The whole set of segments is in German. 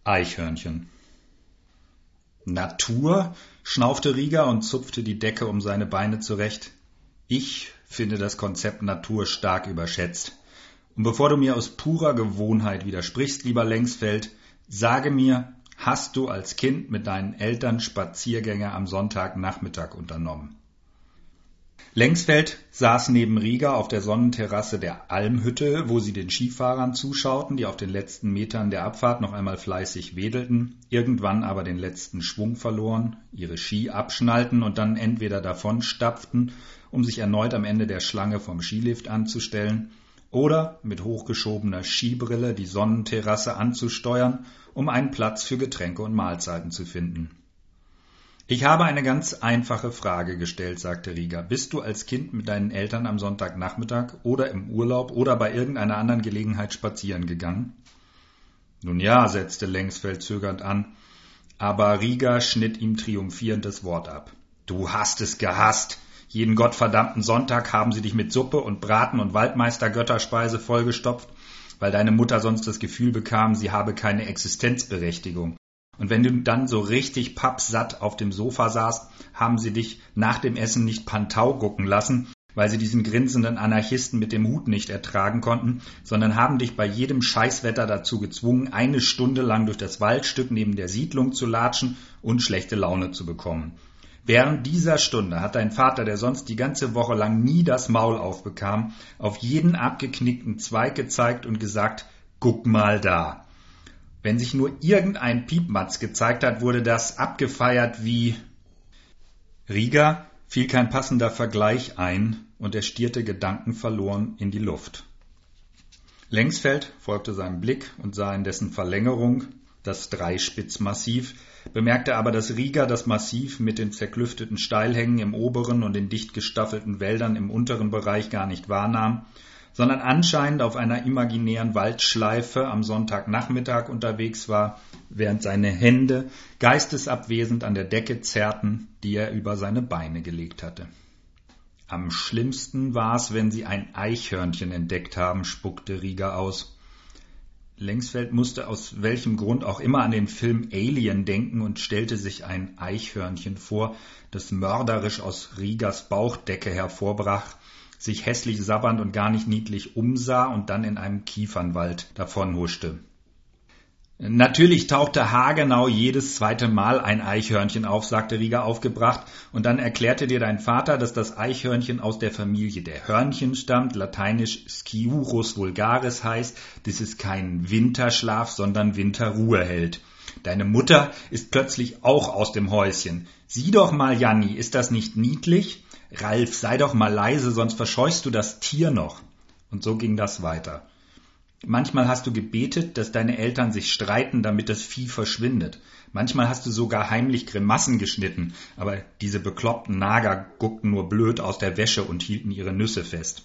Eichhörnchen. Natur? Schnaufte Rieger und zupfte die Decke um seine Beine zurecht. Ich finde das Konzept Natur stark überschätzt. Und bevor du mir aus purer Gewohnheit widersprichst, lieber Lengsfeld, sage mir, hast du als Kind mit deinen Eltern Spaziergänge am Sonntagnachmittag unternommen? Lengsfeld saß neben Rieger auf der Sonnenterrasse der Almhütte, wo sie den Skifahrern zuschauten, die auf den letzten Metern der Abfahrt noch einmal fleißig wedelten, irgendwann aber den letzten Schwung verloren, ihre Ski abschnallten und dann entweder davonstapften, um sich erneut am Ende der Schlange vom Skilift anzustellen, oder mit hochgeschobener Skibrille die Sonnenterrasse anzusteuern, um einen Platz für Getränke und Mahlzeiten zu finden. Ich habe eine ganz einfache Frage gestellt, sagte Rieger. Bist du als Kind mit deinen Eltern am Sonntagnachmittag oder im Urlaub oder bei irgendeiner anderen Gelegenheit spazieren gegangen? Nun ja, setzte Lengsfeld zögernd an, aber Rieger schnitt ihm triumphierend das Wort ab. Du hast es gehasst. Jeden gottverdammten Sonntag haben sie dich mit Suppe und Braten und Waldmeister-Götterspeise vollgestopft, weil deine Mutter sonst das Gefühl bekam, sie habe keine Existenzberechtigung. Und wenn du dann so richtig pappsatt auf dem Sofa saßt, haben sie dich nach dem Essen nicht Pantau gucken lassen, weil sie diesen grinsenden Anarchisten mit dem Hut nicht ertragen konnten, sondern haben dich bei jedem Scheißwetter dazu gezwungen, 1 Stunde lang durch das Waldstück neben der Siedlung zu latschen und schlechte Laune zu bekommen. Während dieser Stunde hat dein Vater, der sonst die ganze Woche lang nie das Maul aufbekam, auf jeden abgeknickten Zweig gezeigt und gesagt, guck mal da. Wenn sich nur irgendein Piepmatz gezeigt hat, wurde das abgefeiert wie... Rieger fiel kein passender Vergleich ein und er stierte gedankenverloren in die Luft. Lengsfeld folgte seinem Blick und sah in dessen Verlängerung das Dreispitzmassiv, bemerkte aber, dass Rieger das Massiv mit den zerklüfteten Steilhängen im oberen und den dicht gestaffelten Wäldern im unteren Bereich gar nicht wahrnahm, sondern anscheinend auf einer imaginären Waldschleife am Sonntagnachmittag unterwegs war, während seine Hände geistesabwesend an der Decke zerrten, die er über seine Beine gelegt hatte. Am schlimmsten war's, wenn sie ein Eichhörnchen entdeckt haben, spuckte Rieger aus. Lengsfeld musste aus welchem Grund auch immer an den Film Alien denken und stellte sich ein Eichhörnchen vor, das mörderisch aus Riegers Bauchdecke hervorbrach, sich hässlich sabbernd und gar nicht niedlich umsah und dann in einem Kiefernwald davonhuschte. Natürlich tauchte haargenau jedes zweite Mal ein Eichhörnchen auf, sagte Rieger aufgebracht, und dann erklärte dir dein Vater, dass das Eichhörnchen aus der Familie der Hörnchen stammt, lateinisch Sciurus vulgaris heißt, dass es keinen Winterschlaf, sondern Winterruhe hält. Deine Mutter ist plötzlich auch aus dem Häuschen. Sieh doch mal, Janni, ist das nicht niedlich? Ralf, sei doch mal leise, sonst verscheuchst du das Tier noch. Und so ging das weiter. Manchmal hast du gebetet, dass deine Eltern sich streiten, damit das Vieh verschwindet. Manchmal hast du sogar heimlich Grimassen geschnitten, aber diese bekloppten Nager guckten nur blöd aus der Wäsche und hielten ihre Nüsse fest.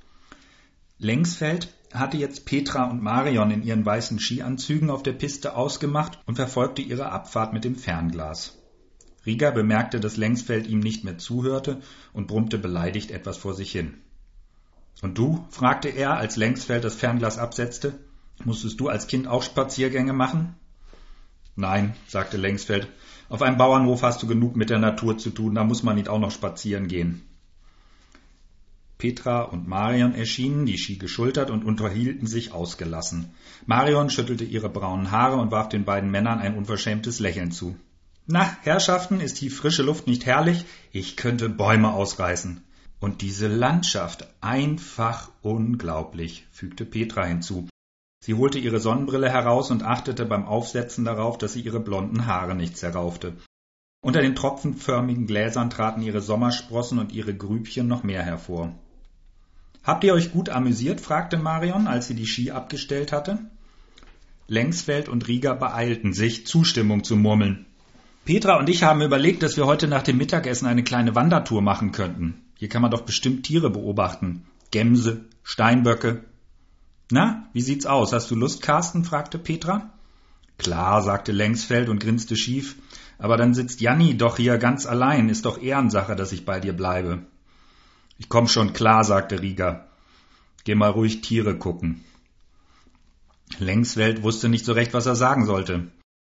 Lengsfeld hatte jetzt Petra und Marion in ihren weißen Skianzügen auf der Piste ausgemacht und verfolgte ihre Abfahrt mit dem Fernglas. Rieger bemerkte, dass Lengsfeld ihm nicht mehr zuhörte und brummte beleidigt etwas vor sich hin. »Und du?« fragte er, als Lengsfeld das Fernglas absetzte. »Musstest du als Kind auch Spaziergänge machen?« »Nein«, sagte Lengsfeld, »auf einem Bauernhof hast du genug mit der Natur zu tun, da muss man nicht auch noch spazieren gehen.« Petra und Marion erschienen, die Ski geschultert, und unterhielten sich ausgelassen. Marion schüttelte ihre braunen Haare und warf den beiden Männern ein unverschämtes Lächeln zu. »Na, Herrschaften, ist die frische Luft nicht herrlich? Ich könnte Bäume ausreißen.« »Und diese Landschaft, einfach unglaublich«, fügte Petra hinzu. Sie holte ihre Sonnenbrille heraus und achtete beim Aufsetzen darauf, dass sie ihre blonden Haare nicht zerraufte. Unter den tropfenförmigen Gläsern traten ihre Sommersprossen und ihre Grübchen noch mehr hervor. »Habt ihr euch gut amüsiert?« fragte Marion, als sie die Ski abgestellt hatte. Lengsfeld und Rieger beeilten sich, Zustimmung zu murmeln. »Petra und ich haben überlegt, dass wir heute nach dem Mittagessen eine kleine Wandertour machen könnten. Hier kann man doch bestimmt Tiere beobachten. Gämse, Steinböcke.« »Na, wie sieht's aus? Hast du Lust, Carsten?« fragte Petra. »Klar«, sagte Lengsfeld und grinste schief. »Aber dann sitzt Janni doch hier ganz allein. Ist doch Ehrensache, dass ich bei dir bleibe.« »Ich komm schon klar«, sagte Rieger. »Geh mal ruhig Tiere gucken.« Lengsfeld wusste nicht so recht, was er sagen sollte.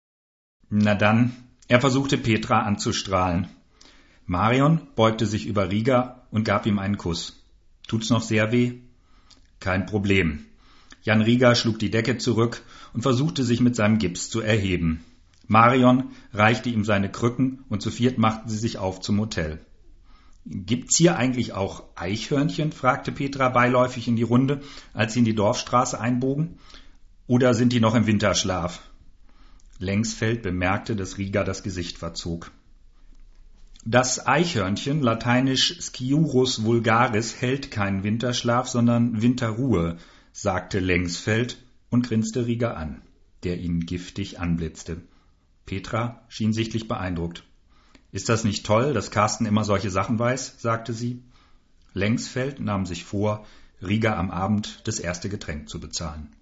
Na dann, er versuchte Petra anzustrahlen. Marion beugte sich über Riga und gab ihm einen Kuss. »Tut's noch sehr weh?« »Kein Problem.« Jan Riga schlug die Decke zurück und versuchte sich mit seinem Gips zu erheben. Marion reichte ihm seine Krücken und zu viert machten sie sich auf zum Hotel. »Gibt's hier eigentlich auch Eichhörnchen?« fragte Petra beiläufig in die Runde, als sie in die Dorfstraße einbogen. »Oder sind die noch im Winterschlaf?« Lengsfeld bemerkte, dass Riga das Gesicht verzog. »Das Eichhörnchen, lateinisch Sciurus vulgaris, hält keinen Winterschlaf, sondern Winterruhe«, sagte Lengsfeld und grinste Riga an, der ihn giftig anblitzte. Petra schien sichtlich beeindruckt. »Ist das nicht toll, dass Carsten immer solche Sachen weiß?«, sagte sie. Lengsfeld nahm sich vor, Riga am Abend das erste Getränk zu bezahlen.